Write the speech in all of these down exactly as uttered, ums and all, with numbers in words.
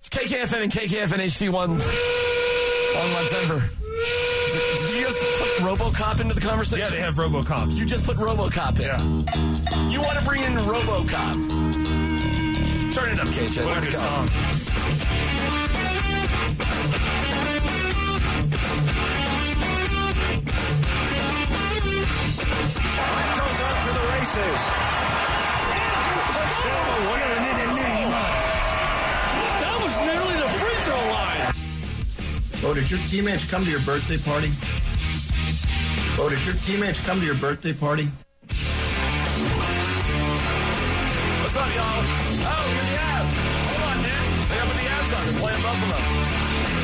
It's K K F N and K K F N H D one on Mount Denver. Did, did you just put RoboCop into the conversation? Yeah, they have RoboCops. You just put RoboCop in. Yeah. You want to bring in RoboCop. Turn it up, K J. What Let a it good go. song. Goes off to the races. That was nearly the free throw line. Oh, did your teammates come to your birthday party? Oh, did your teammates come to your birthday party? What's up, y'all? Oh, you're the Avs. Hold on, dude. They got the Avs on. They're playing Buffalo.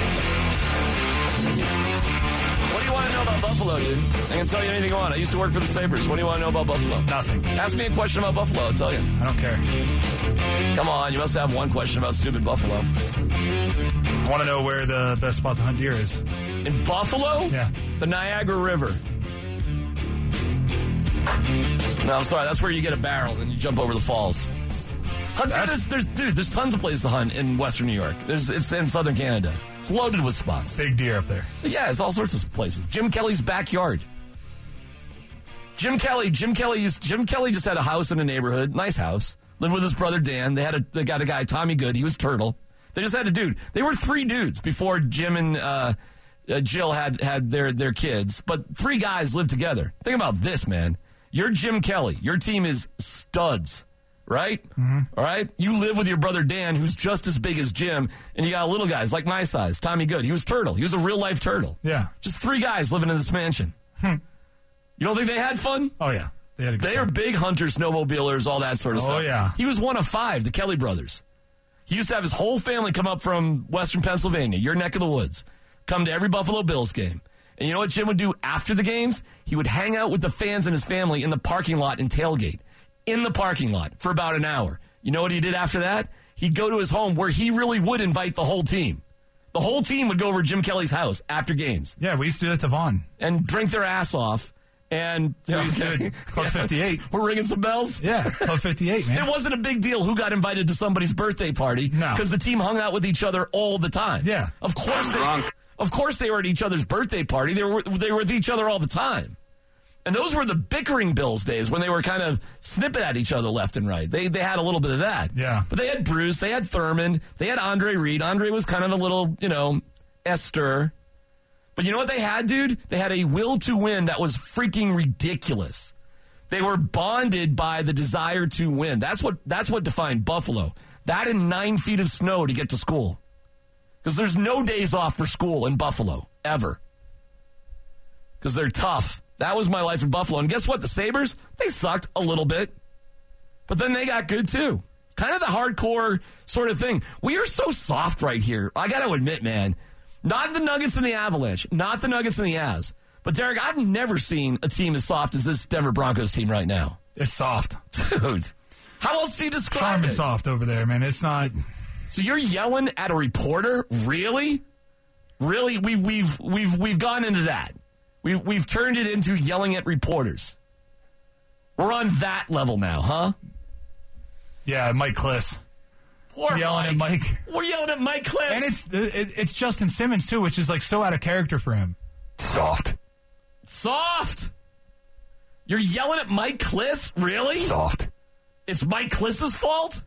What do you want to know about Buffalo, dude? I can tell you anything you want. I used to work for the Sabres. What do you want to know about Buffalo? Nothing. Ask me a question about Buffalo. I'll tell you. I don't care. Come on. You must have one question about stupid Buffalo. I want to know where the best spot to hunt deer is. In Buffalo? Yeah. The Niagara River. No, I'm sorry. That's where you get a barrel and you jump over the falls. Hunt, there's, there's, dude, there's tons of places to hunt in Western New York. There's, it's in Southern Canada. It's loaded with spots. Big deer up there. Yeah, it's all sorts of places. Jim Kelly's backyard. Jim Kelly, Jim Kelly used, Jim Kelly just had a house in a neighborhood, nice house. Lived with his brother Dan. They had a, they got a guy, Tommy Good. He was Turtle. They just had a dude. They were three dudes before Jim and uh, uh, Jill had had their their kids. But three guys lived together. Think about this, man. You're Jim Kelly. Your team is studs. Right? Mm-hmm. All right? You live with your brother Dan, who's just as big as Jim, and you got little guys like my size, Tommy Good. He was Turtle. He was a real-life turtle. Yeah. Just three guys living in this mansion. Hmm. You don't think they had fun? Oh, yeah. They had a good They time. are big hunters, snowmobilers, all that sort of Oh, stuff. yeah. He was one of five, the Kelly brothers. He used to have his whole family come up from Western Pennsylvania, your neck of the woods, come to every Buffalo Bills game. And you know what Jim would do after the games? He would hang out with the fans and his family in the parking lot and tailgate. In the parking lot for about an hour. You know what he did after that? He'd go to his home where he really would invite the whole team. The whole team would go over to Jim Kelly's house after games. Yeah, we used to do that to Vaughn. And drink their ass off. And you know, We used to do it Club fifty-eight. We're ringing some bells. Yeah, Club fifty-eight, man. It wasn't a big deal who got invited to somebody's birthday party. No. Because the team hung out with each other all the time. Yeah. Of course I'm they drunk. Of course they were at each other's birthday party. They were they were with each other all the time. And those were the bickering Bills days when they were kind of snipping at each other left and right. They they had a little bit of that. Yeah. But they had Bruce, they had Thurman, they had Andre Reed. Andre was kind of a little, you know, Esther. But you know what they had, dude? They had a will to win that was freaking ridiculous. They were bonded by the desire to win. That's what that's what defined Buffalo. That and nine feet of snow to get to school. Because there's no days off for school in Buffalo, ever. Because they're tough. That was my life in Buffalo. And guess what? The Sabres, they sucked a little bit. But then they got good, too. Kind of the hardcore sort of thing. We are so soft right here. I got to admit, man. Not the Nuggets and the Avalanche. Not the Nuggets and the Avs. But, Derek, I've never seen a team as soft as this Denver Broncos team right now. It's soft. Dude. How else do you describe Charm and it? soft over there, man. It's not... So you're yelling at a reporter? Really? Really? We, we've, we've, we've gone into that. We've, we've turned it into yelling at reporters. We're on that level now, huh? Yeah, Mike Kliss. Poor Yelling Mike. at Mike. We're yelling at Mike Kliss. And it's it, it's Justin Simmons, too, which is like so out of character for him. Soft. Soft. You're yelling at Mike Kliss? Really? Soft. It's Mike Kliss's fault?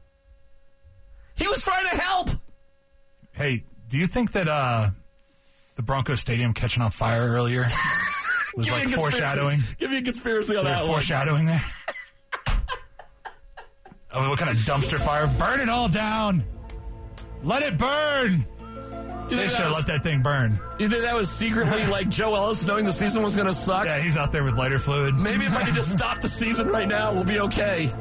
He was trying to help. Hey, do you think that uh, the Broncos Stadium catching on fire earlier was Give me like a conspiracy. foreshadowing? Give me a conspiracy on They were that one. foreshadowing there? Oh, what kind of dumpster fire? Burn it all down. Let it burn. You They think should that have was- let that thing burn. You think that was secretly like Joe Ellis knowing the season was going to suck? Yeah, he's out there with lighter fluid. Maybe if I could just stop the season right now, we'll be okay.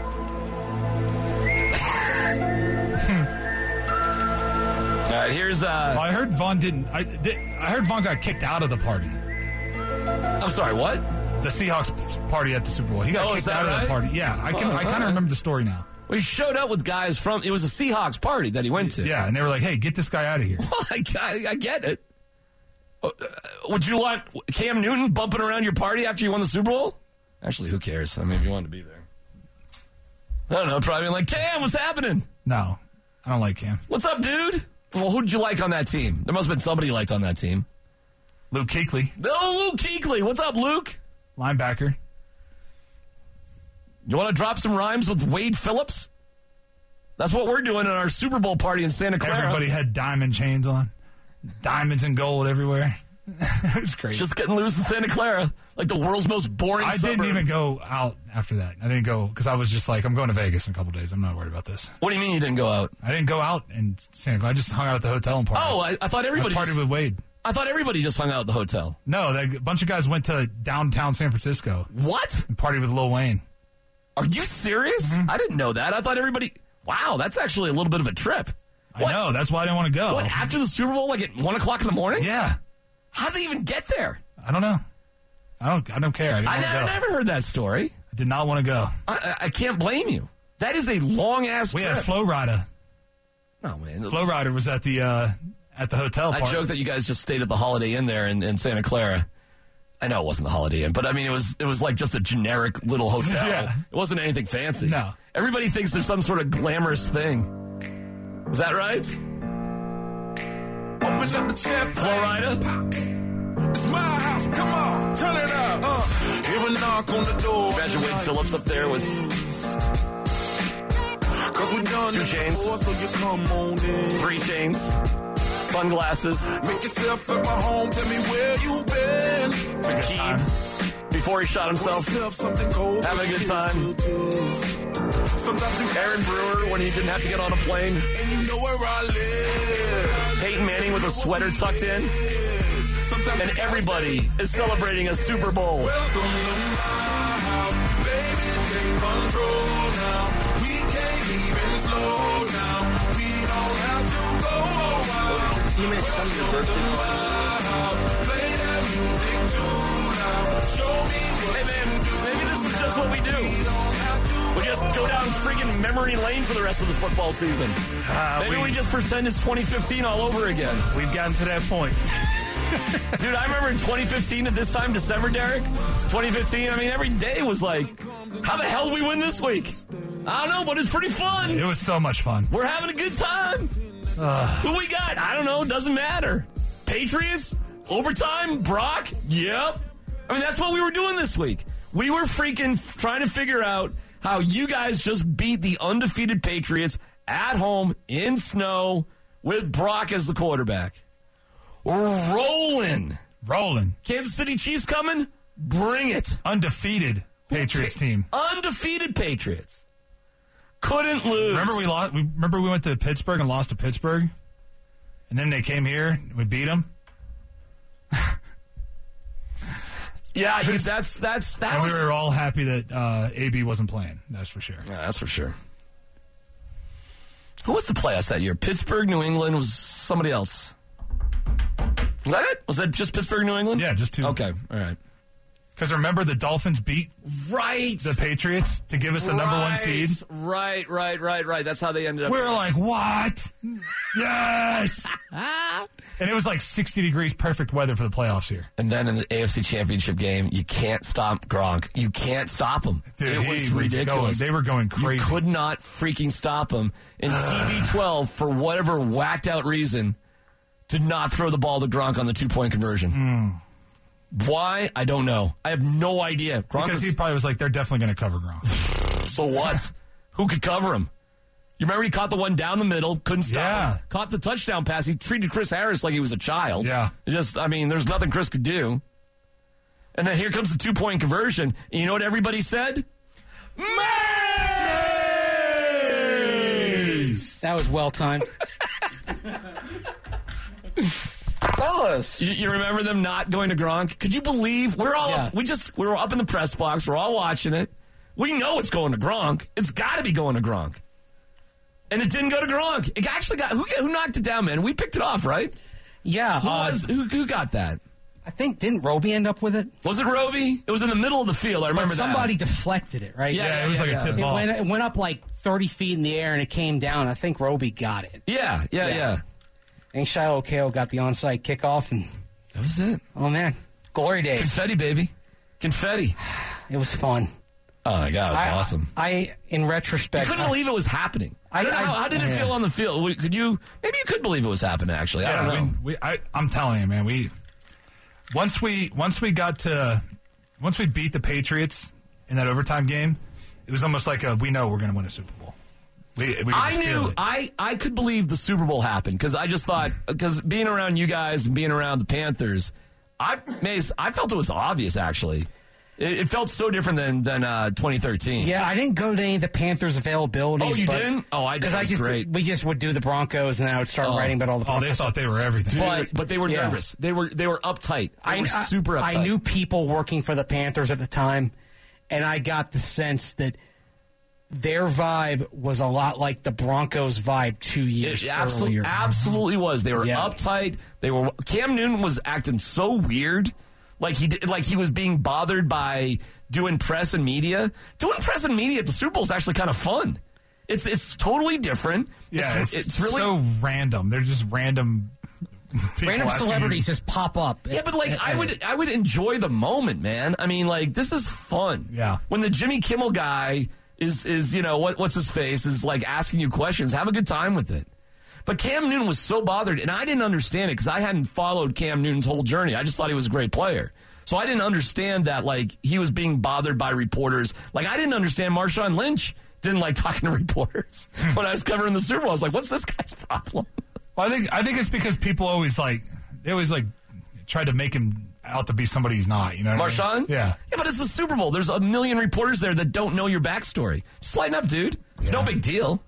All right, here's uh Well, I heard Vaughn didn't. I, did, I heard Vaughn got kicked out of the party. I'm sorry, what? The Seahawks party at the Super Bowl. He got Oh, is kicked that out of right? the party. Yeah, I can. Oh, I kind all right. of remember the story now. Well, he showed up with guys from, it was a Seahawks party that he went to. Yeah, and they were like, "Hey, get this guy out of here." Well, I, I, I get it. Uh, would you want Cam Newton bumping around your party after you won the Super Bowl? Actually, who cares? I mean, if you wanted to be there. I don't know, probably like, Cam, what's happening? No, I don't like Cam. What's up, dude? Well, who did you like on that team? There must have been somebody you liked on that team. Luke Kuechly, Oh, Luke Kuechly. What's up, Luke? linebacker. You want to drop some rhymes with Wade Phillips? That's what we're doing at our Super Bowl party in Santa Clara. Everybody had diamond chains on. Diamonds and gold everywhere. It was crazy. Just getting loose in Santa Clara, like the world's most boring I suburb. didn't even go out after that. I didn't go because I was just like, I'm going to Vegas in a couple days. I'm not worried about this. What do you mean you didn't go out? I didn't go out in Santa Clara. I just hung out at the hotel and partied. Oh, I, I thought everybody I partied just, with Wade. I thought everybody just hung out at the hotel. No, that, a bunch of guys went to downtown San Francisco What? and partied with Lil Wayne. Are you serious? Mm-hmm. I didn't know that. I thought everybody... Wow, that's actually a little bit of a trip. What? I know. That's why I didn't want to go. What, after the Super Bowl, like at one o'clock in the morning? Yeah. How did they even get there? I don't know. I don't. I don't care. I didn't I, want to I go. never heard that story. I did not want to go. I, I, I can't blame you. That is a long-ass We trip. had Flo Rida. Oh, man. Flo Rida was at the uh, at the hotel. I part. joke that you guys just stayed at the Holiday Inn there in, in Santa Clara. I know it wasn't the Holiday Inn, but I mean, it was it was like just a generic little hotel. Yeah. It wasn't anything fancy. No. Everybody thinks there's some sort of glamorous thing. Is that right? Open up the champagne. Florida? It's my house. Come on, turn it up. Uh, hear a knock on the door. Imagine Wade Phillips up there with Cause we done Two this chains. before, so you come on in. three chains, sunglasses, Make yourself at my home. Tell me where you been. it's a good key time. before he shot Pour himself. yourself something cold. Having a good Cheers time. to this. Sometimes you Aaron Brewer when he didn't have to get on a plane. and you know where I live. Peyton Manning with a sweater tucked in. Sometimes And you everybody is celebrating a Super Bowl. Welcome to my house, baby, take control now. We can't even slow down. We don't have to go wild. Teammates come to your birthday party. Play that music too loud. Show me what Hey man, maybe this is just what we do. you don't have to. We just go down freaking memory lane for the rest of the football season. Uh, Maybe we, we, just pretend it's twenty fifteen all over again. we've gotten to that point. Dude, I remember in twenty fifteen at this time, December, Derek. twenty fifteen, I mean, every day was like, how the hell did we win this week? I don't know, but it's pretty fun. It was so much fun. We're having a good time. Who we got? I don't know. Doesn't matter. Patriots? Overtime? Brock? Yep. I mean, that's what we were doing this week. We were freaking f- trying to figure out how you guys just beat the undefeated Patriots at home in snow with Brock as the quarterback. We're rolling. Rolling. Kansas City Chiefs coming? Bring it. Undefeated Patriots team. Undefeated Patriots. Couldn't lose. Remember we lost. We, remember we went to Pittsburgh and lost to Pittsburgh, and then they came here. And we beat them. Yeah, you- that's that's that And was. we were all happy that uh, A B wasn't playing. That's for sure. Yeah, that's for sure. Who was the playoffs that year? Pittsburgh, New England, was somebody else. Was that it? Was that just Pittsburgh, New England? Yeah, just two. Okay, all right. Because remember the Dolphins beat Right. the Patriots to give us the number one seed. Right, right, right, right. That's how they ended up. We were like, what? Yes. And it was like sixty degrees, perfect weather for the playoffs here. And then in the A F C Championship game, you can't stop Gronk. You can't stop him. Dude, it he was was ridiculous. going- they were going crazy. You could not freaking stop him. And T B twelve, for whatever whacked out reason, did not throw the ball to Gronk on the two point conversion. Mm. Why? I don't know. I have no idea. Gronk Because was- he probably was like, they're definitely going to cover Gronk. so what? Who could cover him? You remember he caught the one down the middle, couldn't stop Yeah. him. Caught the touchdown pass. He treated Chris Harris like he was a child. Yeah. It just, I mean, there's nothing Chris could do. And then here comes the two-point conversion. And you know what everybody said? Mays! That was well timed. Fellas. You, you remember them not going to Gronk? Could you believe? We're all, Yeah. we just, we were up in the press box. We're all watching it. We know it's going to Gronk. It's got to be going to Gronk. And it didn't go to Gronk. It actually got, who, who knocked it down, man? We picked it off, right? Yeah, Who, uh, was, who, who got that? I think didn't Roby end up with it? Was it Roby? It was in the middle of the field. I remember But somebody deflected it, right? Yeah, Yeah, it was like a tip It ball. went, it went up like thirty feet in the air and it came down. I think Roby got it. that. Yeah, yeah, yeah. Yeah. And Shiloh Kale got the onside kickoff, and That was it. oh man, glory days. Confetti, baby. Confetti. It was fun. Oh, my God, it was I, awesome. I, in retrospect, I couldn't I, believe it was happening. I, I- don't know, I- how, how did it yeah. feel on the field? Could you, maybe you could believe it was happening, actually. I don't Yeah, know. we, we, I, I'm telling you, man. We once we once we got to once we beat the Patriots in that overtime game, it was almost like a, we know we're going to win a Super Bowl. We, we could I just feel knew it. I, I could believe the Super Bowl happened because I just thought because being around you guys and being around the Panthers, I Mace, I felt it was obvious actually. It, it felt so different than than uh, twenty thirteen. yeah, I didn't go to any of the Panthers' availabilities. Oh, you but- didn't? Oh, I did. Because It I was just great. we just would do the Broncos, and then I would start Oh. writing about all the Oh, Broncos. they thought they were everything. But, but they were yeah. nervous. They were they were uptight. They I, were super uptight. I knew people working for the Panthers at the time, and I got the sense that their vibe was a lot like the Broncos' vibe two years It absolutely, earlier. absolutely was. They were Yeah. uptight. They were. Cam Newton was acting so weird, like he did, like he was being bothered by doing press and media. Doing press and media at the Super Bowl is actually kind of fun. It's it's totally different. Yeah, it's, it's really so random. They're just random. people Random asking you- celebrities just pop up. Yeah, but like I would I would enjoy the moment, man. I mean, like this is fun. Yeah. When the Jimmy Kimmel guy is is you know what what's his face is like asking you questions, have a good time with it. But Cam Newton was so bothered, and I didn't understand it because I hadn't followed Cam Newton's whole journey. I just thought he was a great player. So I didn't understand that like he was being bothered by reporters. Like I didn't understand Marshawn Lynch didn't like talking to reporters when I was covering the Super Bowl. I was like, what's this guy's problem? Well, I think I think it's because people always like they always like try to make him out to be somebody he's not. You know, what I mean? Marshawn? Yeah. Yeah, but it's the Super Bowl. There's a million reporters there that don't know your backstory. Just lighten up, dude. It's no Yeah. big deal.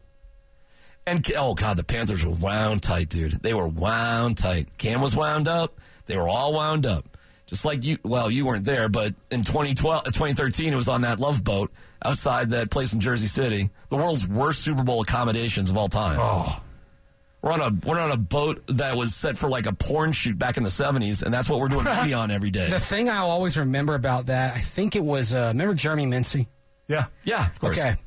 And, oh, God, the Panthers were wound tight, dude. They were wound tight. Cam was wound up. They were all wound up. Just like you, well, you weren't there, but in twenty twelve, twenty thirteen, it was on that Love Boat outside that place in Jersey City. The world's worst Super Bowl accommodations of all time. Oh. We're on a we're on a boat that was set for like a porn shoot back in the seventies, and that's what we're doing movie on every day. The thing I'll always remember about that, I think it was, uh, remember Jeremy Mincy? Yeah. Yeah, of course. Okay.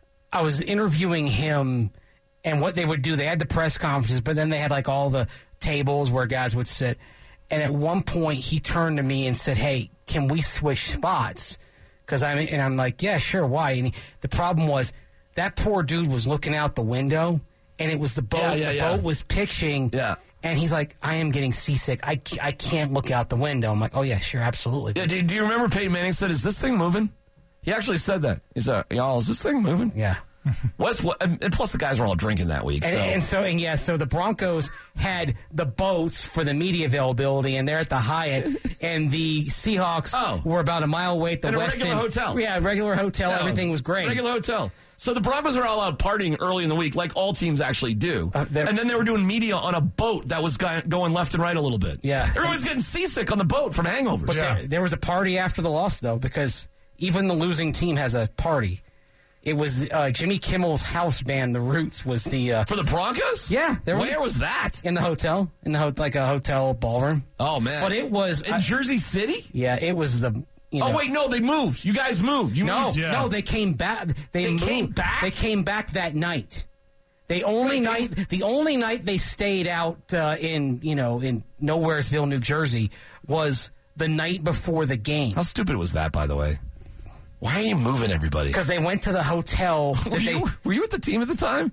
I was interviewing him, and what they would do, they had the press conferences, but then they had like all the tables where guys would sit. And at one point, he turned to me and said, "Hey, can we switch spots?" Because I'm, and I'm like, "Yeah, sure, why?" And he, the problem was that poor dude was looking out the window, and it was the boat. Yeah, yeah, the yeah. boat was pitching. Yeah. And he's like, "I am getting seasick. I, ca- I can't look out the window." I'm like, "Oh yeah, sure, absolutely." Yeah, do, do you remember Peyton Manning said, "Is this thing moving?" He actually said that. He said, "Y'all, is this thing moving?" Yeah. What's what? And plus, the guys were all drinking that week. And So, and so, and yeah, so the Broncos had the boats for the media availability, and they're at the Hyatt, and the Seahawks Oh. were about a mile away at the In a West regular End. hotel. Yeah, regular hotel. Yeah, Everything was great. Regular hotel. So the Broncos are all out partying early in the week, like all teams actually do. Uh, they're- and then they were doing media on a boat that was go- going left and right a little bit. Yeah. Everyone's getting seasick on the boat from hangovers. But Yeah. there, there was a party after the loss, though, because even the losing team has a party. It was uh, Jimmy Kimmel's house band, The Roots, was the uh, For the Broncos? Yeah, there was- Where was that? in the hotel, in the ho- like a hotel ballroom. Oh, man. But it was In I- Jersey City? yeah, it was the. You know, Oh, wait, no, they moved. You guys moved. You No, moved. Yeah. no, they came back. They, They moved, came back? They came back that night. They only Right, they- night, the only night they stayed out uh, in you know in Nowheresville, New Jersey, was the night before the game How stupid was that, by the way? Why are you moving everybody? because they went to the hotel. That Were they, you, were you with the team at the time?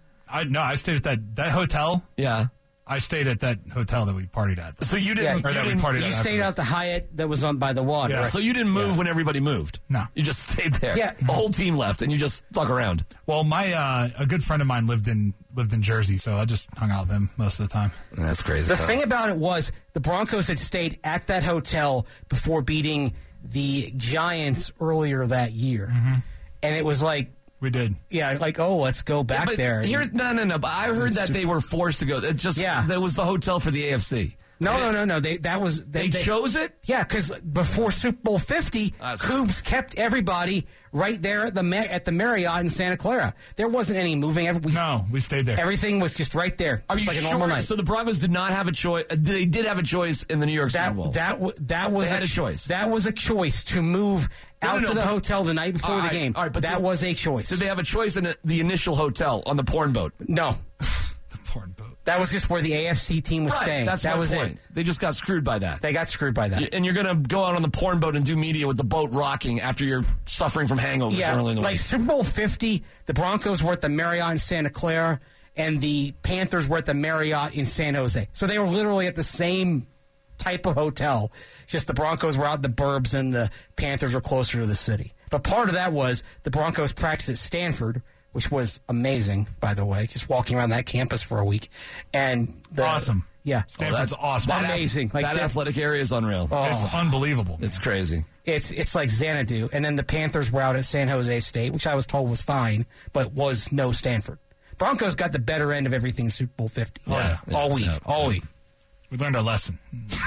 I no, I stayed at that that hotel. Yeah. I stayed at that hotel that we partied at. So you yeah, didn't. Or you that we didn't- partied you at stayed afterwards. out the Hyatt that was on by the water. Yeah. right? So you didn't move when everybody moved. No. You just stayed there. Yeah. The whole team left, and you just stuck around. Well, my uh, a good friend of mine lived in lived in Jersey, so I just hung out with him most of the time. That's crazy. The thing about it was the Broncos had stayed at that hotel before beating the Giants earlier that year, Mm-hmm. and it was like. We did. Yeah, like, oh, let's go back but there. Here's no, no, no. But I heard that they were forced to go. It just Yeah. that was the hotel for the A F C. No, no, no, no. They that was They, chose it. Yeah, because before Super Bowl fifty, Ah, so- Cougs kept everybody right there at the Ma- at the Marriott in Santa Clara. There wasn't any moving. Every, we, No, we stayed there. Everything was just right there. Are Just you like a sure? normal night. So the Broncos did not have a choice. They did have a choice in the New York Super Bowl. that that w- that was They had a choice. That was a choice to move No, out no, no, to the but- hotel the night before All the right, game. all right, but that did- was a choice. Did they have a choice in the initial hotel on the porn boat? no, the porn boat. That was just where the A F C team was Right, staying. that's that my was point. it. They just got screwed by that. They got screwed by that. And you're going to go out on the porn boat and do media with the boat rocking after you're suffering from hangovers Yeah, early in the like week. Super Bowl fifty, the Broncos were at the Marriott in Santa Clara, and the Panthers were at the Marriott in San Jose. So they were literally at the same type of hotel. Just the Broncos were out in the burbs and the Panthers were closer to the city. But part of that was the Broncos practiced at Stanford, which was amazing, by the way, just walking around that campus for a week. And the, Awesome. Yeah. Stanford's Oh, that- awesome. that- Amazing. Like that that- athletic area is unreal. Oh. It's unbelievable. It's crazy. It's it's like Xanadu. And then the Panthers were out at San Jose State, which I was told was fine, but was no Stanford. Broncos got the better end of everything Super Bowl fifty. Oh, yeah. Yeah, all week. yeah. All week. We learned our lesson.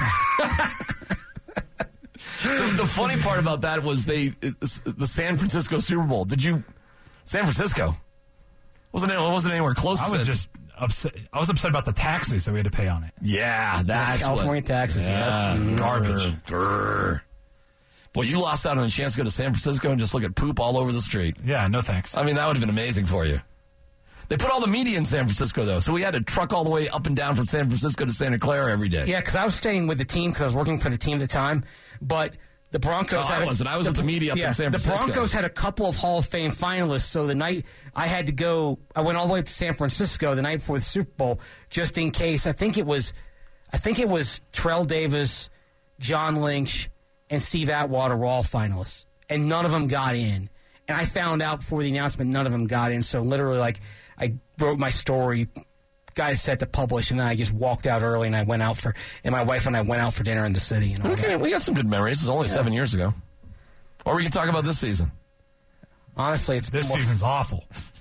The, the funny part about that was they it's the San Francisco Super Bowl. Did you San Francisco wasn't it wasn't anywhere close? I to was it. just upset. I was upset about the taxes that we had to pay on it. yeah, that's California what, taxes. Yeah, Yeah. Garbage. Grr. Boy, you lost out on a chance to go to San Francisco and just look at poop all over the street. Yeah, no thanks. I mean, that would have been amazing for you. They put all the media in San Francisco, though, so we had to truck all the way up and down from San Francisco to Santa Clara every day. Yeah, because I was staying with the team because I was working for the team at the time. But the Broncos Oh, had I a- wasn't. I was with the media up in San Francisco. The Broncos had a couple of Hall of Fame finalists, so the night I had to go, I went all the way to San Francisco the night before the Super Bowl just in case. I think it was, I think it was Terrell Davis, John Lynch, and Steve Atwater were all finalists, and none of them got in. And I found out before the announcement none of them got in. So literally, like, I wrote my story, got it set to publish, and then I just walked out early, and I went out for, and my wife and I went out for dinner in the city. And all Okay, that. we got some good memories. It was only seven years ago. Or we can talk about this season. Honestly, it's This more- season's awful.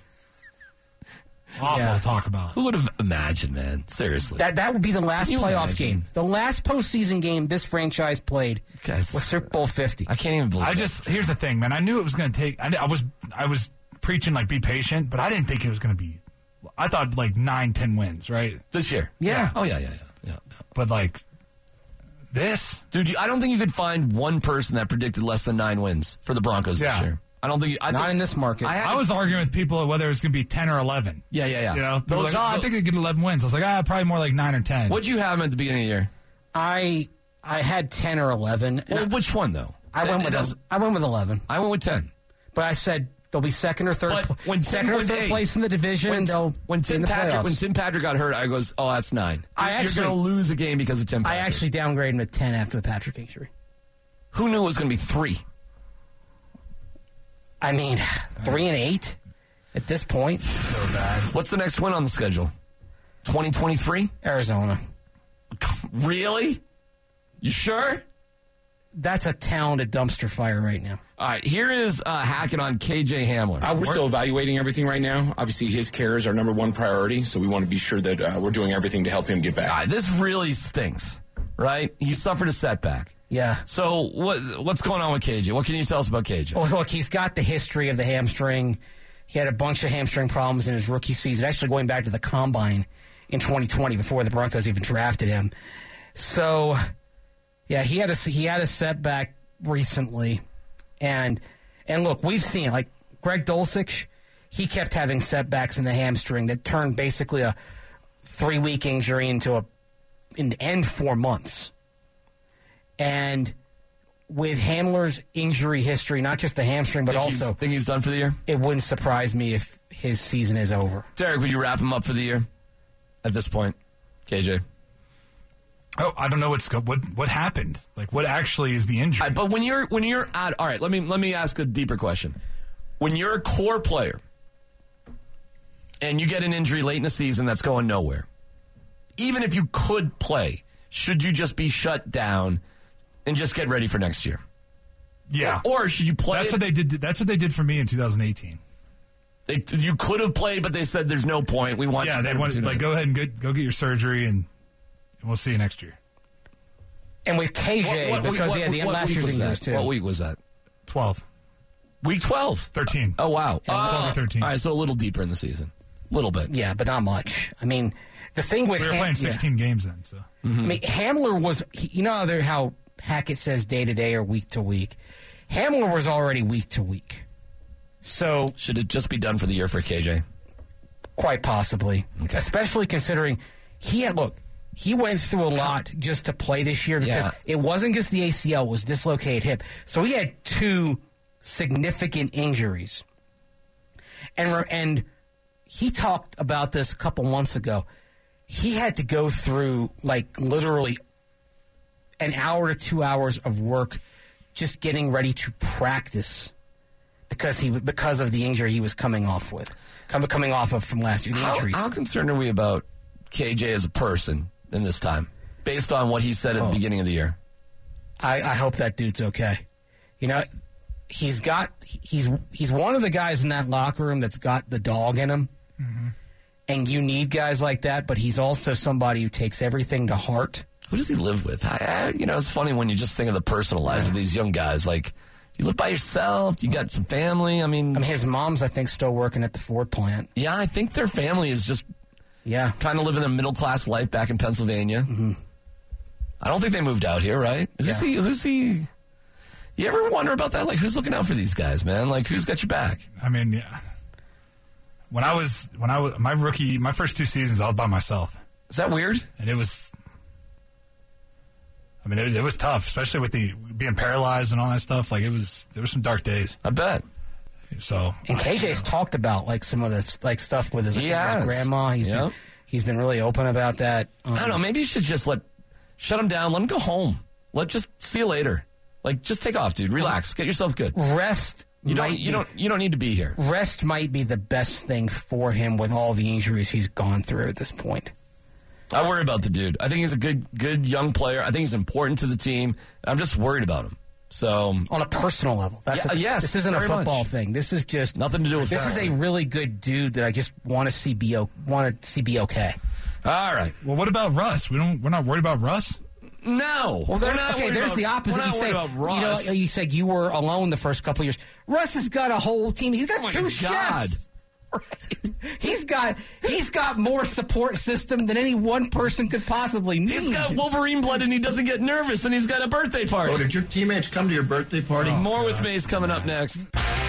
Awful Yeah. to talk about. Who would have imagined, man? Seriously. That that would be the last Can you playoff imagine? game. The last postseason game this franchise played Guys. was Super Bowl fifty. I can't even believe I it. just here's the thing, man. I knew it was going to take. I, I was I was preaching like be patient, but I didn't think it was going to be. I thought like nine, ten wins, right? This year. Yeah. Oh, yeah, yeah, yeah. yeah. But like this, Dude, you, I don't think you could find one person that predicted less than nine wins for the Broncos Yeah. this year. I don't think. You, I Not think, in this market. I, had, I was arguing with people whether it was going to be ten or eleven. Yeah, yeah, yeah. You know, people were Those- like, oh, I those- think they get eleven wins. I was like, ah, probably more like nine or ten. What'd you have them at the beginning of the year? I I had ten or eleven. and Well, I, which one though? I went It with does- I went with eleven. I went with ten. But I said they'll be second or third, But pl- when second Tim, or when, third hey, place in the division. when, and they'll when be in Tim the Patrick playoffs. when Tim Patrick got hurt, I goes, oh, that's nine. I You're actually- going to lose a game because of Tim I Patrick. actually downgraded him to ten after the Patrick injury. Who knew it was going to be three? I mean, three and eight at this point. So bad. What's the next win on the schedule? twenty twenty-three? Arizona. Really? You sure? That's a talented dumpster fire right now. All right, here is uh, hacking on K J Hamler. Uh, we're still evaluating everything right now. Obviously, his care is our number one priority, so we want to be sure that uh, we're doing everything to help him get back. All right, this really stinks, right? He suffered a setback. Yeah. So what what's going on with K J? What can you tell us about K J? Well, look, he's got the history of the hamstring. He had a bunch of hamstring problems in his rookie season, actually going back to the combine in twenty twenty before the Broncos even drafted him. So, yeah, he had a he had a setback recently, and and look, we've seen like Greg Dulcich, he kept having setbacks in the hamstring that turned basically a three week injury into a in the end four months, and with Hamler's injury history, not just the hamstring, but think also, he's, think he's done for the year? it wouldn't surprise me if his season is over. Derek, would you wrap him up for the year at this point? K J. Oh, I don't know what's go- what what happened. Like, what actually is the injury? All right, but when you're when you're at all right, let me let me ask a deeper question. When you're a core player and you get an injury late in the season that's going nowhere, even if you could play, should you just be shut down and just get ready for next year? yeah, Or should you play? that's it? what they did. That's what they did for me in two thousand eighteen. They, you could have played, but they said there's no point. We want Yeah, you they to wanted like go ahead and get, go get your surgery, and, and we'll see you next year. And with K J, What- what- because what- he had the what last week year's was injuries that? too. What week was that? Twelve. Week twelve. thirteen. Oh wow, twelve or Ah. thirteen. All right, so a little deeper in the season, a little bit. Yeah, but not much. I mean, the thing with We were Ham- playing yeah. sixteen games then, so I mean, Hamler was, he, you know how, there- how Hackett says day to day or week to week? Hamler was already week to week. So, Should it just be done for the year for K J? quite possibly. Okay. Especially considering he had, look, he went through a lot just to play this year because Yeah. it wasn't just the A C L, it was dislocated hip. So he had two significant injuries. And re- and he talked about this a couple months ago. He had to go through, like, literally an hour to two hours of work just getting ready to practice because he because of the injury he was coming off with, coming coming off of from last year. The How, injuries. how concerned are we about K J as a person in this time, based on what he said at Oh. the beginning of the year? I, I hope that dude's okay. You know, he's got he's he's one of the guys in that locker room that's got the dog in him, Mm-hmm. and you need guys like that. But he's also somebody who takes everything to heart. Who does he live with? I, I, you know, it's funny when you just think of the personal lives of these young guys. Like, you live by yourself, you got some family. I mean, I mean, his mom's I think still working at the Ford plant. yeah, I think their family is just Yeah, kind of living a middle class life back in Pennsylvania. Mm-hmm. I don't think they moved out here, right? Who's Yeah. he? Who's he? You ever wonder about that? Like, who's looking out for these guys, man? Like, who's got your back? I mean, yeah. When I was when I was my rookie, my first two seasons, I was by myself, Is that weird? and it was. I mean, it, it was tough, especially with the being paralyzed and all that stuff. Like, it was, there were some dark days. I bet. So, and K J's talked about like some of the like stuff with his, He with his has. grandma. He's Yeah. been, he's been really open about that. Um, I don't know. Maybe you should just let shut him down. Let him go home. Let just see you later. Like, just take off, dude. Relax. Get yourself good. Rest. You might don't. You be- don't. You don't need to be here. Rest might be the best thing for him with all the injuries he's gone through at this point. I worry about the dude. I think he's a good, good young player. I think he's important to the team. I'm just worried about him. So On a personal level. That's Yeah, a- yes, this isn't a very football much. thing. This is just Nothing to do with This that. is a really good dude that I just want to see be o- want to see be okay. all right. well, what about Russ? We don't. We're not worried about Russ. No. Well, they're not. okay, worried there's about, the opposite. We're You not say, worried about Russ. you know, you said you were alone the first couple of years. Russ has got a whole team. He's got Oh my two God. chefs. He's got he's got more support system than any one person could possibly need. He's got Wolverine blood and he doesn't get nervous and he's got a birthday party. Oh, did your teammates come to your birthday party? More with Mace coming up next.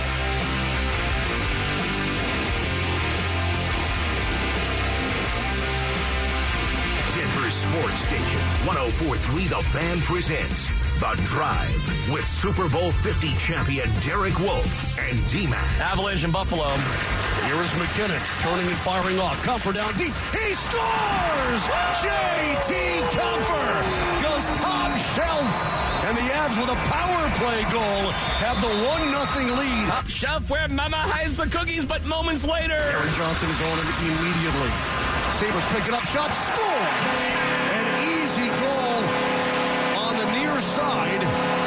Denver Sports Station one oh four point three The Fan presents The Drive with Super Bowl fifty champion Derek Wolfe and D-Mac. Avalanche in Buffalo. Here is McKinnon turning and firing off. Comfer down deep. He scores! J T Comfer goes top shelf. And the Avs with a power play goal have the one nothing lead. Up shelf where Mama hides the cookies, but moments later. Aaron Johnson is on it immediately. Sabres pick it up, shot, score! An easy goal on the near side.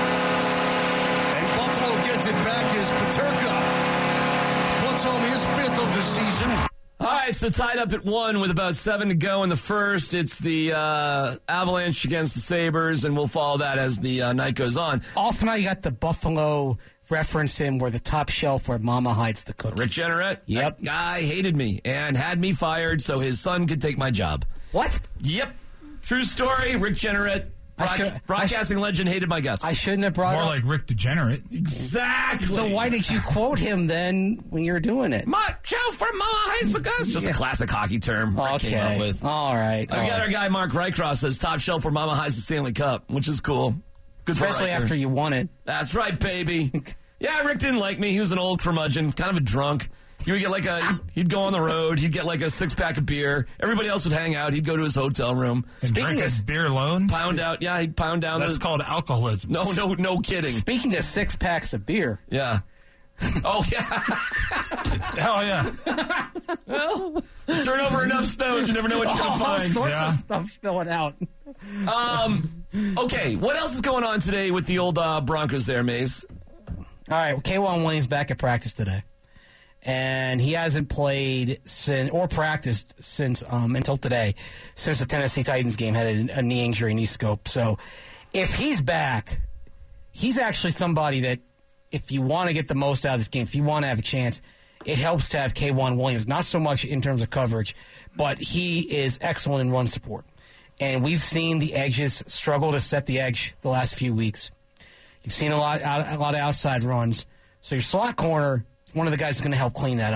And Buffalo gets it back as Peterka puts home his fifth of the season. All right, so tied up at one with about seven to go in the first. It's the uh, Avalanche against the Sabres, and we'll follow that as the uh, night goes on. Also, now you got the Buffalo reference in where the top shelf where Mama hides the cookies. Rick Jenneret, Yep. that guy hated me and had me fired so his son could take my job. What? Yep, true story. Rick Jenneret, I broad- should- broadcasting legend, hated my guts. I shouldn't have brought More up. like Rick Degenerate. exactly. So why did you quote him then when you were doing it? My shelf where Mama hides the guts. Just Yeah. a classic hockey term Rick came up Okay. with. All right. I all got right. our guy Mark Rycroft says top shelf where Mama hides the Stanley Cup, which is cool. Good for Especially Riker. after you won it. That's right, baby. Yeah, Rick didn't like me. He was an old curmudgeon, kind of a drunk. He would get like a, he'd go on the road. He'd get like a six pack of beer. Everybody else would hang out. He'd go to his hotel room, And Speaking drink of- his beer loans. pound out. Yeah, he'd pound down. That's the, called alcoholism. no, no, no kidding. Speaking of six packs of beer, Yeah. Oh yeah. Hell yeah. Well, turn over enough stones, you never know what you're gonna all find. sorts Yeah. of stuff spilling out. Um. Okay, what else is going on today with the old uh, Broncos there, Mace? All right, well, K'Wan Williams back at practice today, and he hasn't played since or practiced since um, until today, since the Tennessee Titans game had a, a knee injury, knee scope. So, if he's back, he's actually somebody that, if you want to get the most out of this game, if you want to have a chance, it helps to have K'Wan Williams. Not so much in terms of coverage, but he is excellent in run support, and we've seen the edges struggle to set the edge the last few weeks. You've seen a lot, a lot of outside runs. So your slot corner is one of the guys that's going to help clean that up.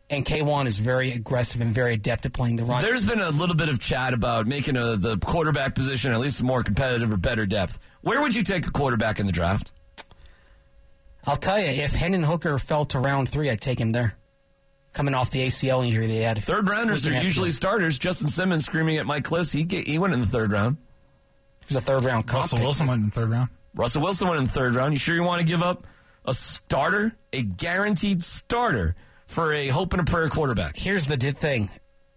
And K one is very aggressive and very adept at playing the run. There's been a little bit of chat about making a, the quarterback position at least more competitive or better depth. Where would you take a quarterback in the draft? I'll tell you, if Hendon Hooker fell to round three, I'd take him there. Coming off the A C L injury they had. Third rounders are usually starters. Justin Simmons screaming at Mike Kliss. He, he went in the third round. He was a third round comp Russell pick. Wilson went in the third round. Russell Wilson went in the third round. You sure you want to give up a starter, a guaranteed starter, for a hope and a prayer quarterback? Here's the di- thing.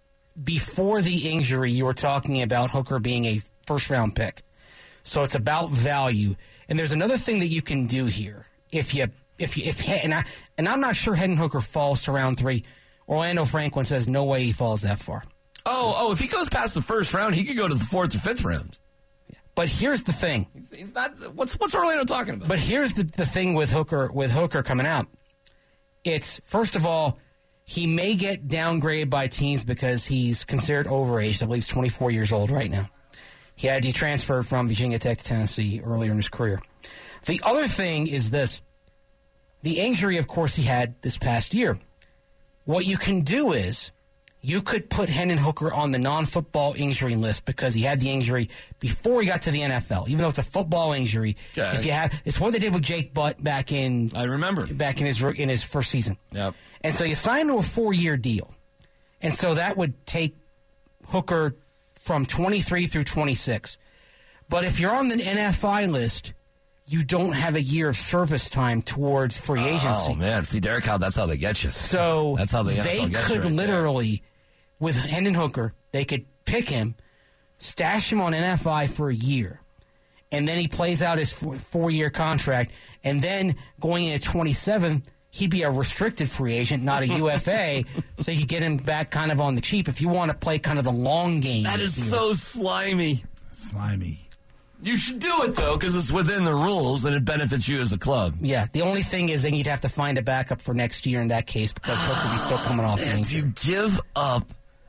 Before the injury, you were talking about Hooker being a first-round pick. So it's about value. And there's another thing that you can do here. If you, if you, if and I, and I'm not sure Hendon Hooker falls to round three. Orlando Franklin says no way he falls that far. Oh, oh! If he goes past the first round, he could go to the fourth or fifth round. But here's the thing. He's, he's not. What's what's Orlando talking about? But here's the, the thing with Hooker with Hooker coming out. It's, first of all, he may get downgraded by teams because he's considered overaged. I believe he's twenty-four years old right now. He had he transferred from Virginia Tech to Tennessee earlier in his career. The other thing is this. The injury, of course, he had this past year. What you can do is you could put Hendon Hooker on the non-football injury list because he had the injury before he got to the N F L, even though it's a football injury. Okay. If you have, it's what they did with Jake Butt back in. I remember back in his in his first season. Yep. And so you signed to a four-year deal, and so that would take Hooker from twenty-three through twenty-six. But if you're on the N F I list, you don't have a year of service time towards free agency. Oh man, see, Derek, how that's how they get you. So that's how the N F L they gets you could right literally, there. With Hendon Hooker, they could pick him, stash him on N F I for a year, and then he plays out his four, four-year contract, and then going into twenty-seven, he'd be a restricted free agent, not a U F A, so you could get him back kind of on the cheap if you want to play kind of the long game. That is so slimy. Slimy. You should do it, though, because it's within the rules and it benefits you as a club. Yeah, the only thing is then you'd have to find a backup for next year in that case because Hooker would be still coming off the And injury. you give up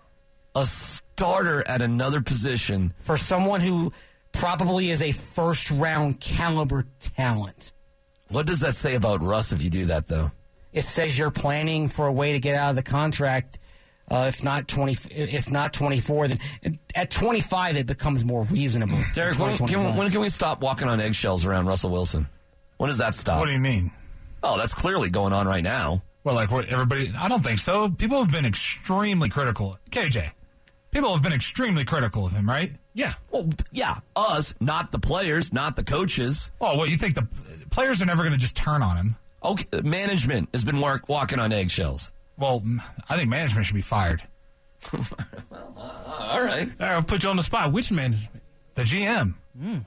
a starter at another position for someone who probably is a first-round caliber talent. What does that say about Russ if you do that, though? It says you're planning for a way to get out of the contract. Uh, if not twenty, if not twenty-four, then at twenty-five it becomes more reasonable. Derek, when can, when can we stop walking on eggshells around Russell Wilson? When does that stop? What do you mean? Oh, that's clearly going on right now. Well, like what everybody, I don't think so. People have been extremely critical. K J, people have been extremely critical of him, right? Yeah. Well, yeah, us, not the players, not the coaches. Oh, what, you think the players are never going to just turn on him? Okay, management has been work, walking on eggshells. Well, I think management should be fired. well, uh, all right. All right, I'll put you on the spot. Which management? The G M. Mm.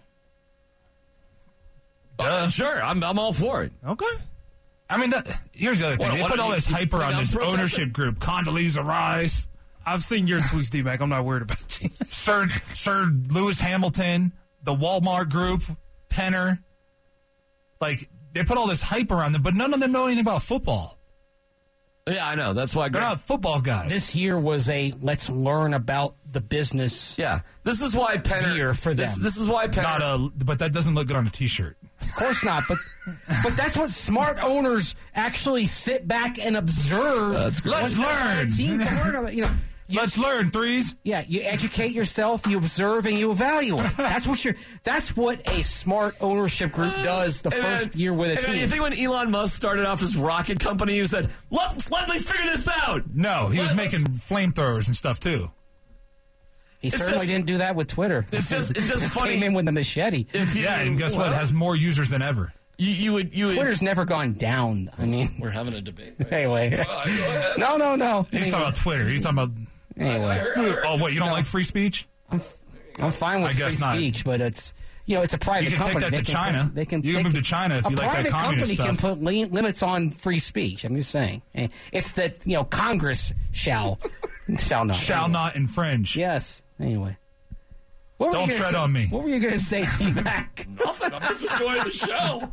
Uh, sure, I'm I'm all for it. Okay. I mean, that, here's the other thing. What, they what put all you, this hype around this protesting? ownership group, Condoleezza Rice, I've seen your tweets, D-Mac. I'm not worried about you. Sir, Sir Lewis Hamilton, the Walmart Group, Penner. Like, they put all this hype around them, but none of them know anything about football. Yeah, I know. That's why they're not football guys. This year was a let's learn about the business. Yeah, this is why Penner year for them. This, this is why Penner. Not a, but that doesn't look good on a T-shirt. Of course not. But but that's what smart owners actually sit back and observe. That's great. Let's learn. Team to learn about, you know. You, Let's learn, threes. Yeah, you educate yourself, you observe, and you evaluate. That's what you're. That's what a smart ownership group does the And first then- year with a and then team. You think when Elon Musk started off his rocket company, he said, "Let let me figure this out." No, he was Let- making flamethrowers and stuff too. he it's certainly just- didn't do that with Twitter. It's just it's just funny. Came in with a machete. If you, Yeah, and guess what? well, It has more users than ever. you, you would you would. Twitter's never gone down. I mean, We're having a debate. Right? anyway. Go ahead. No, no, no. He's Anyway. talking about Twitter. He's talking about. Anyway, Oh, what? You don't like free speech? I'm fine with I free guess not. speech, but it's you know it's a private You can take company. that to They can China. put- They can. You can they move to China if a you like that private communist company can stuff. put li- limits on free speech. I'm just saying. Eh, It's that you know Congress shall shall not Shall Anyway. not infringe. Yes. Anyway. What were Don't you gonna tread say- on me. What were you going to say, T-Mac? Nothing. I'm just enjoying the show.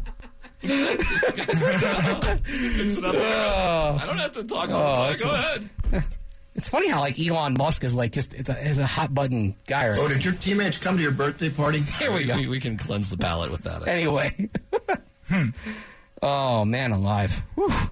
Mix it up. I don't have to talk all the time. Go ahead. It's funny how like Elon Musk is like just it's a, is a hot button guy. Right? Oh, did your teammates come to your birthday party? Here we go. We, we can cleanse the palate with that. Anyway. Oh man, alive. Whew.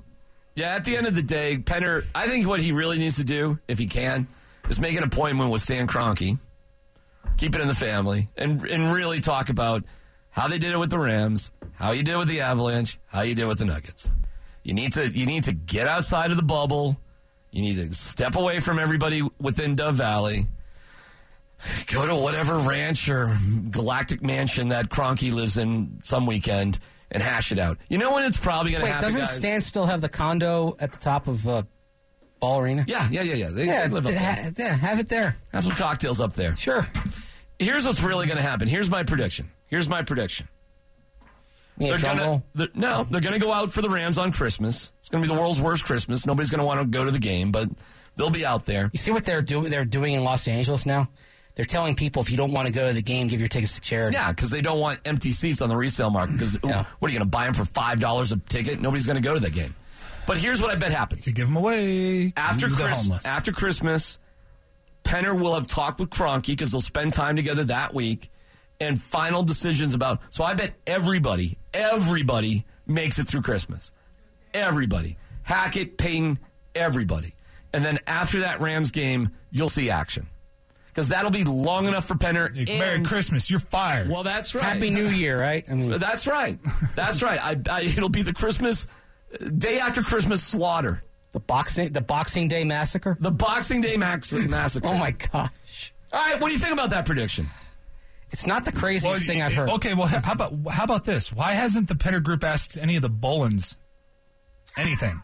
Yeah, at the end of the day, Penner, I think what he really needs to do, if he can, is make an appointment with Stan Kroenke, keep it in the family, and and really talk about how they did it with the Rams, how you did it with the Avalanche, how you did it with the Nuggets. You need to you need to get outside of the bubble. You need to step away from everybody within Dove Valley. Go to whatever ranch or galactic mansion that Kroenke lives in some weekend and hash it out. You know when it's probably going to Wait, happen, doesn't guys? Stan still have the condo at the top of uh, Ball Arena? Yeah, yeah, yeah, yeah. They, Yeah, they live up there. ha- yeah, have it there. Have some cocktails up there. Sure. Here's what's really going to happen. Here's my prediction. Here's my prediction. Yeah, drum gonna, roll. they're, no, they're going to go out for the Rams on Christmas. It's going to be the world's worst Christmas. Nobody's going to want to go to the game, but they'll be out there. You see what they're doing? They're doing in Los Angeles now. They're telling people if you don't want to go to the game, give your tickets to charity. Yeah, because they don't want empty seats on the resale market. Because Yeah. what are you going to buy them for five dollars a ticket? Nobody's going to go to that game. But here's what I bet happens. To give them away After to the Chris, homeless. after Christmas, Penner will have talked with Kroenke because they'll spend time together that week and final decisions about. So I bet everybody, everybody makes it through Christmas. Everybody. Hackett, Payton, everybody. And then after that Rams game, you'll see action. Because that'll be long enough for Penner. Merry and- Christmas, you're fired. Well, that's right. Happy New Year, right? I mean, That's right. That's right. I, I, it'll be the Christmas, day after Christmas slaughter. the boxing, the Boxing Day massacre. The Boxing Day max- massacre. Oh my gosh! All right, what do you think about that prediction? It's not the craziest Well, thing y- I've heard. Okay, well, how about how about this? Why hasn't the Penner Group asked any of the Bolins anything?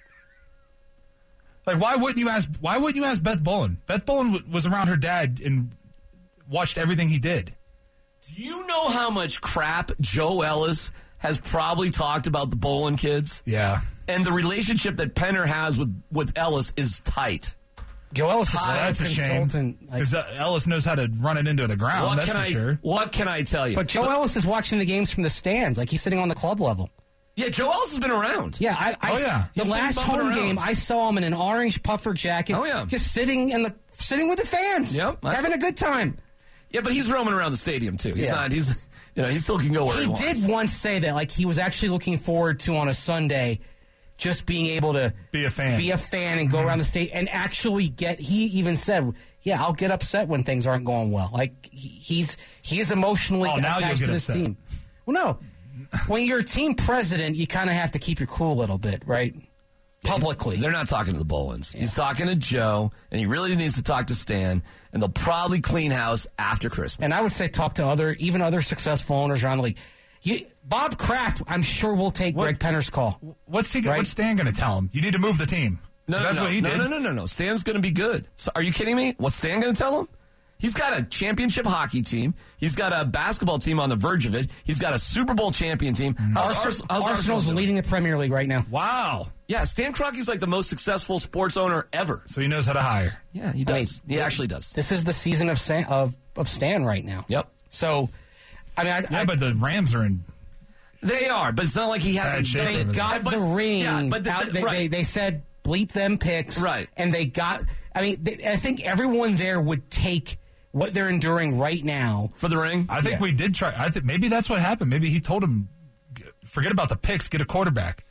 Like, why wouldn't you ask? Why wouldn't you ask Beth Bolin? Beth Bolin w- was around her dad and watched everything he did. Do you know how much crap Joe Ellis has probably talked about the Bolin kids? Yeah, And the relationship that Penner has with, with Ellis is tight. Joe Ellis is well, a that's a shame consultant. like- because Ellis knows how to run it into the ground. What that's can for I, sure. What can I tell you? but Joe Ellis is watching the games from the stands, like he's sitting on the club level. Yeah, Joe Ellis has been around. Yeah, I, I Oh, yeah. the He's been last bumping home around. game, I saw him in an orange puffer jacket. Oh, yeah. just sitting in the sitting with the fans. Yep, I having saw- a good time. Yeah, but he's roaming around the stadium too. He's Yeah. not. He's you know he still can go where he, He wants. did once say that, like he was actually looking forward to on a Sunday, just being able to Be a fan. be a fan, and go around the state and actually get. He even said, "Yeah, I'll get upset when things aren't going well." Like he, he's he is emotionally Oh, now you'll attached get to this upset. team. Well, no, when you're a team president, you kind of have to keep your cool a little bit, right? Publicly, They're not talking to the Bolins. He's talking to Joe, and he really needs to talk to Stan, and they'll probably clean house after Christmas. and I would say talk to other, even other successful owners around the league. You, Bob Kraft, I'm sure will take What- Greg Penner's call. What's he? Right. What's Stan going to tell him? You need to move the team. no, no, that's no, what he no, did. no, no, no, no. Stan's going to be good. So, are you kidding me? What's Stan going to tell him? He's got a championship hockey team. He's got a basketball team on the verge of it. He's got a Super Bowl champion team. How's Arsenal- Ars- how's Arsenal's Arsenal doing? leading the Premier League right now. Wow. Yeah, Stan Kroenke's like the most successful sports owner ever. So he knows how to hire. Yeah, he I mean, does. he actually does. This is the season of Stan, of of Stan right now. Yep. So, I mean, I, Yeah, I, but the Rams are in. They are, but it's not like he hasn't Bad shape done over it. there. got But- the ring. Yeah, but the- out. the- They, right. they, they said bleep them picks. Right. And they got. I mean, they, I think everyone there would take what they're enduring right now. for the ring. I think Yeah. we did try. I think maybe that's what happened. Maybe he told him, forget about the picks, get a quarterback,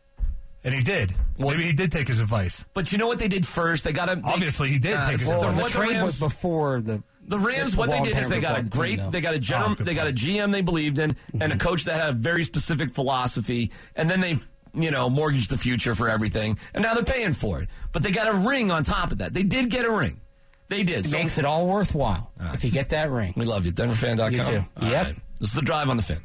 and he did. Maybe he did take his advice. But you know what they did first? They got him. Obviously, he did take his Well, advice. the what trade Rams- was before the. The Rams, the what they Wall did is Penner they got a bought the team, great, though. they got a general, Oh, good they got a point. G M they believed in, and a coach that had a very specific philosophy, and then they, you know, mortgaged the future for everything, and now they're paying for it. But they got a ring on top of that. They did get a ring. They did. It So makes it all worthwhile if you get that ring. we love you, Denver Fan dot com. You too. All Yep. right. This is the Drive on the Fan.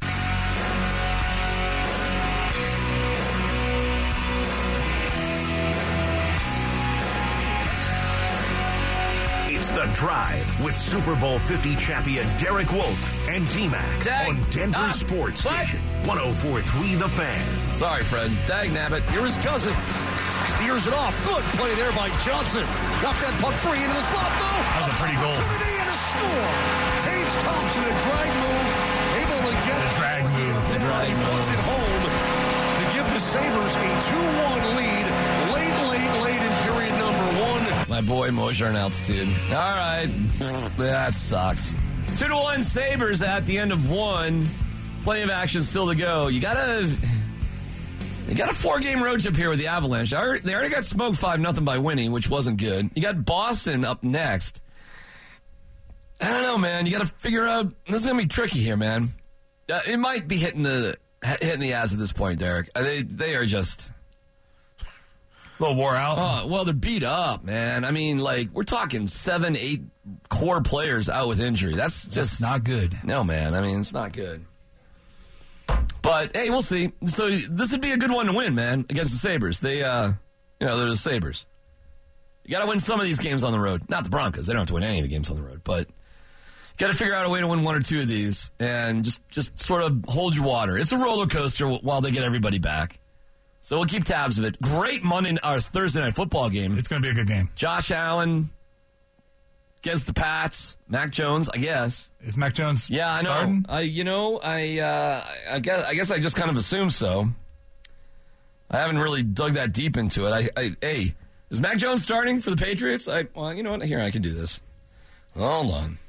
It's The Drive with Super Bowl fifty champion Derek Wolf and D-Mac Dag- on Denver ah, Sports what? Station one oh four point three The Fan. Sorry, Fred. Dag nabbit. Here is Cousins. Steers it off. Good play there by Johnson. Knocked that puck free into the slot, though. That was a pretty goal. Opportunity and a score. Tage Thompson, a drag move. Able to get The drag move. The drag puts it home to give the Sabres a two one lead. Late, late, late in period number one. My boy Mosher in altitude. All right. That sucks. Two to one Sabres at the end of one. Plenty of action still to go. You gotta You got a four-game road trip here with the Avalanche. They already, they already got smoked five nothing by Winnie, which wasn't good. You got Boston up next. I don't know, man. You got to figure out. This is going to be tricky here, man. Uh, it might be hitting the hitting the ads at this point, Derek. Uh, they they are just a little wore out. Oh, well, they're beat up, man. I mean, like, we're talking seven, eight core players out with injury. That's just That's not good. No, man. I mean, it's not good. But, hey, we'll see. So this would be a good one to win, man, against the Sabres. They, uh, you know, they're the Sabres. You got to win some of these games on the road. Not the Broncos. They don't have to win any of the games on the road. But you got to figure out a way to win one or two of these and just, just sort of hold your water. It's a roller coaster while they get everybody back. So we'll keep tabs of it. Great Monday, or Thursday night football game. It's going to be a good game. Josh Allen against the Pats. Mac Jones, I guess. Is Mac Jones Yeah, I know. starting? I, you know, I, uh, I guess, I guess I just kind of assumed so. I haven't really dug that deep into it. I, I, hey, is Mac Jones starting for the Patriots? I, well, you know what? Here, I can do this. Hold on.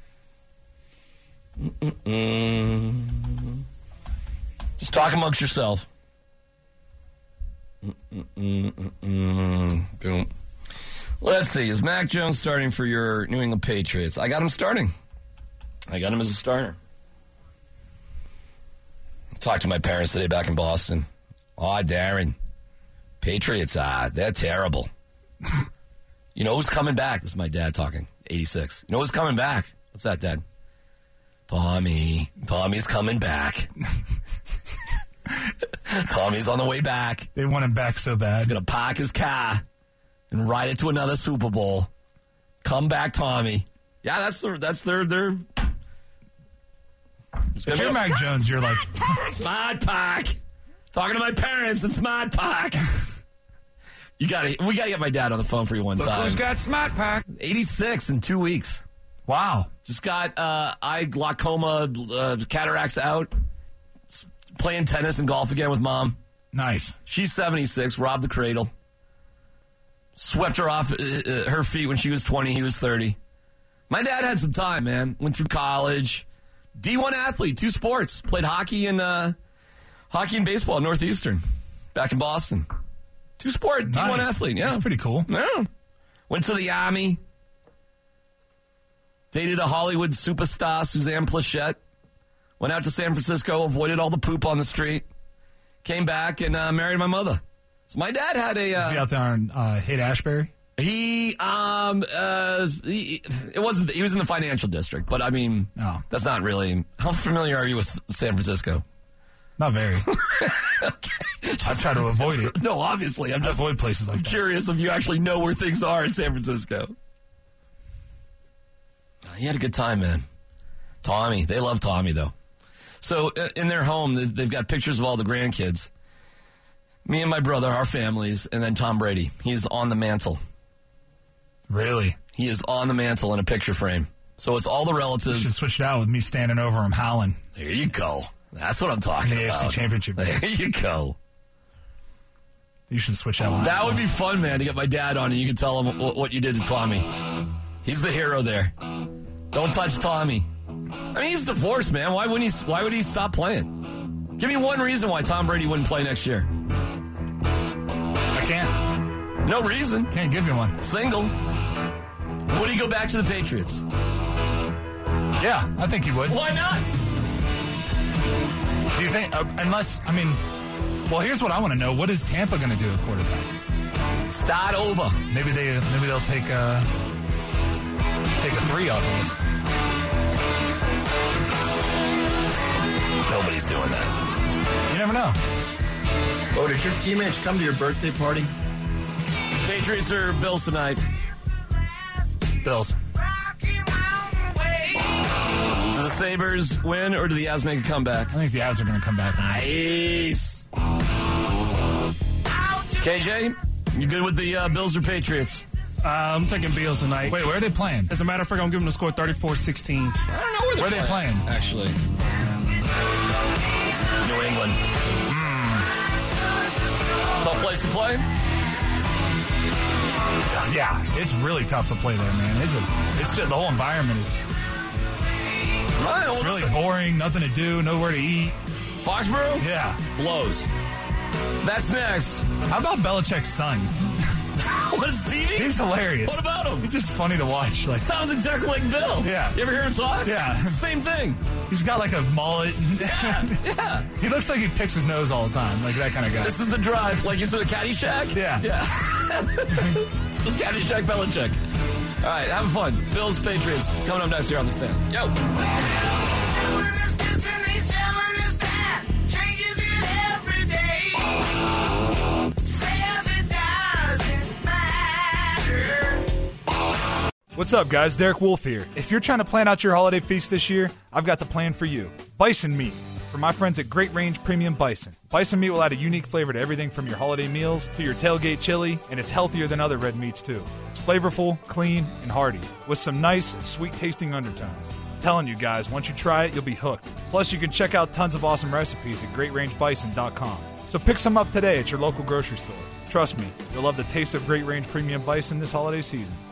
Mm-mm-mm. Just talk amongst yourself. Mm-mm-mm-mm. Boom. Let's see. Is Mac Jones starting for your New England Patriots? I got him starting. I got him as a starter. Talked to my parents today back in Boston. Aw, Darren. Patriots, ah, they're terrible. You know who's coming back? This is my dad talking. eighty-six. You know who's coming back? What's that, Dad? Tommy. Tommy's coming back. Tommy's on the way back. They want him back so bad. He's going to park his car and ride it to another Super Bowl. Come back, Tommy. Yeah, that's their, that's their, their. If you're Mac Jones, you're like, Smart Park. Talking to my parents in Smart Park. You gotta, we gotta get my dad on the phone for you one Look time. who's got Smart Pack. eighty-six in two weeks. wow. Just got uh, eye glaucoma, uh, cataracts out. Playing tennis and golf again with Mom. Nice. She's seventy-six, robbed the cradle. Swept her off uh, uh, her feet when she was twenty, he was thirty. My dad had some time, man. Went through college. D one athlete, two sports. Played hockey and uh, hockey and baseball at Northeastern back in Boston. Two sport, D one Nice. athlete, yeah. That's pretty cool. Yeah. Went to the Army. Dated a Hollywood superstar, Suzanne Plachette. Went out to San Francisco, avoided all the poop on the street. Came back and uh, married my mother. So my dad had a. Uh, Is he out there in uh, Haight-Ashbury? He um uh he, it wasn't he was in the financial district, but I mean Oh. that's not really. How familiar are you with San Francisco? Not very. Okay. I try to avoid it. No, obviously I'm I just avoid places like I'm that. curious if you actually know where things are in San Francisco. He had a good time, man. Tommy, they love Tommy though. So uh, in their home, they- they've got pictures of all the grandkids. Me and my brother, our families, and then Tom Brady. He's on the mantle. Really? He is on the mantle in a picture frame. So it's all the You should relatives. switch it out with me standing over him howling. There you go. That's what I'm talking In the A F C about. Championship game. There you go. You should switch that one. That would be fun, man, to get my dad on and you can tell him what, what you did to Tommy. He's the hero there. Don't touch Tommy. I mean, he's divorced, man. Why wouldn't he? Why would he stop playing? Give me one reason why Tom Brady wouldn't play next year. I can't. No reason. Can't give you one. Single. Would he go back to the Patriots? Yeah, I think he would. Why not? Do you think, uh, unless, I mean, well, here's what I want to know. What is Tampa going to do at quarterback? Start over. Maybe they, maybe they'll take a, take a three off of us. Nobody's doing that. You never know. Oh, did your teammates come to your birthday party? Patriots or Bills tonight? Bills. Do the Sabres win or do the Avs make a comeback? I think the Avs are going to come back. Nice. K J, you good with the uh, Bills or Patriots? Uh, I'm taking Bills tonight. Wait, where are they playing? As a matter of fact, I'm giving the score thirty-four sixteen. I don't know where they're, Where are they playing? Actually, New England. Tough place to play. Yeah, it's really tough to play there, man. It's a, it's just, the whole environment is Right, it's really boring. Nothing to do. Nowhere to eat. Foxborough Yeah, blows. That's next. How about Belichick's son? What is Stevie? He's hilarious. What about him? He's just funny to watch. Like, sounds exactly like Bill. Yeah. You ever hear him talk? Yeah. Same thing. He's got like a mullet. Yeah. Yeah. He looks like he picks his nose all the time, like that kind of guy. This is the drive. Like you saw the Caddyshack? Yeah. Yeah. Caddyshack Belichick. All right, have fun. Bills, Patriots, coming up next here on The Fan. Yo. What's up, guys? Derek Wolf here. If you're trying to plan out your holiday feast this year, I've got the plan for you. Bison meat. From my friends at Great Range Premium Bison. Bison meat will add a unique flavor to everything from your holiday meals to your tailgate chili, and it's healthier than other red meats, too. It's flavorful, clean, and hearty, with some nice, sweet-tasting undertones. I'm telling you guys, once you try it, you'll be hooked. Plus, you can check out tons of awesome recipes at great range bison dot com. So pick some up today at your local grocery store. Trust me, you'll love the taste of Great Range Premium Bison this holiday season.